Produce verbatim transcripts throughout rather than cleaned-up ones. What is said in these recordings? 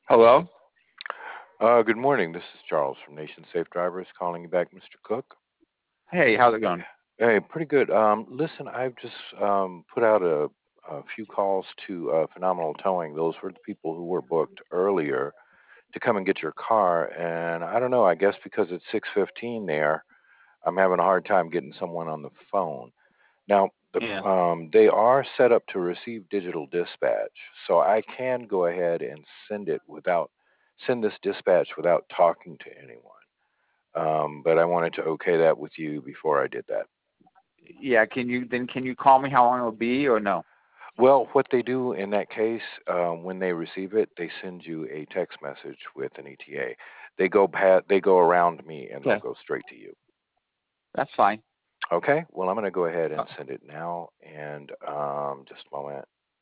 Hello? Uh, good morning. This is Charles from Nation Safe Drivers calling you back, mister Cook. Hey, how's it going? Hey, pretty good. Um, listen, I've just um, put out a, a few calls to uh, Phenomenal Towing. Those were the people who were booked earlier to come and get your car. And I don't know, I guess because it's six fifteen there, I'm having a hard time getting someone on the phone. Now, the, Yeah. um, they are set up to receive digital dispatch, so I can go ahead and send it without send this dispatch without talking to anyone. Um, but I wanted to okay that with you before I did that. Yeah, can you then can you call me how long it'll be or no? Well, what they do in that case, um, when they receive it, they send you a text message with an E T A. They go pat, they go around me, and they'll Okay. go straight to you. That's fine. Okay. Well, I'm going to go ahead Uh, and send it now. And um, just a moment.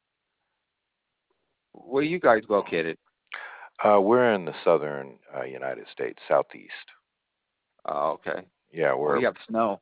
where are you guys located? Uh, we're in the southern uh, United States, southeast. Oh, okay. Yeah, We we're. have snow.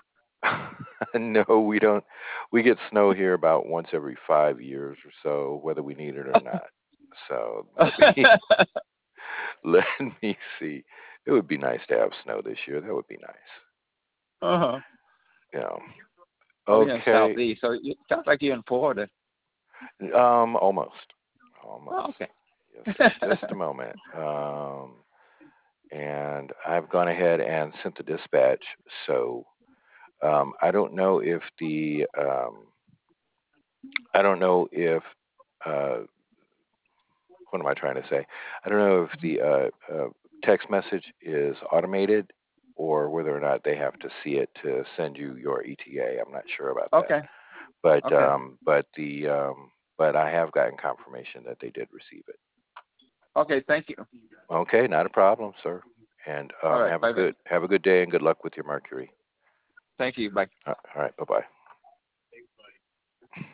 No, we don't. We get snow here about once every five years or so, whether we need it or not. So let me let me see. It would be nice to have snow this year. That would be nice. Uh-huh. Yeah. Oh, you're in Okay. southeast, so it sounds like you're in Florida. Um. Almost. Oh, Almost. okay. Yes. Just just a moment. Um. And I've gone ahead and sent the dispatch. So um, I don't know if the um, I don't know if uh, what am I trying to say? I don't know if the uh, uh, text message is automated or whether or not they have to see it to send you your E T A. I'm not sure about that, Okay. but Okay. um, but the um, but I have gotten confirmation that they did receive it. Okay, thank you. Okay, not a problem, sir. And All um, right, have a bye bye. good have a good day and good luck with your Mercury. Thank you. Bye. Uh, All right, bye bye.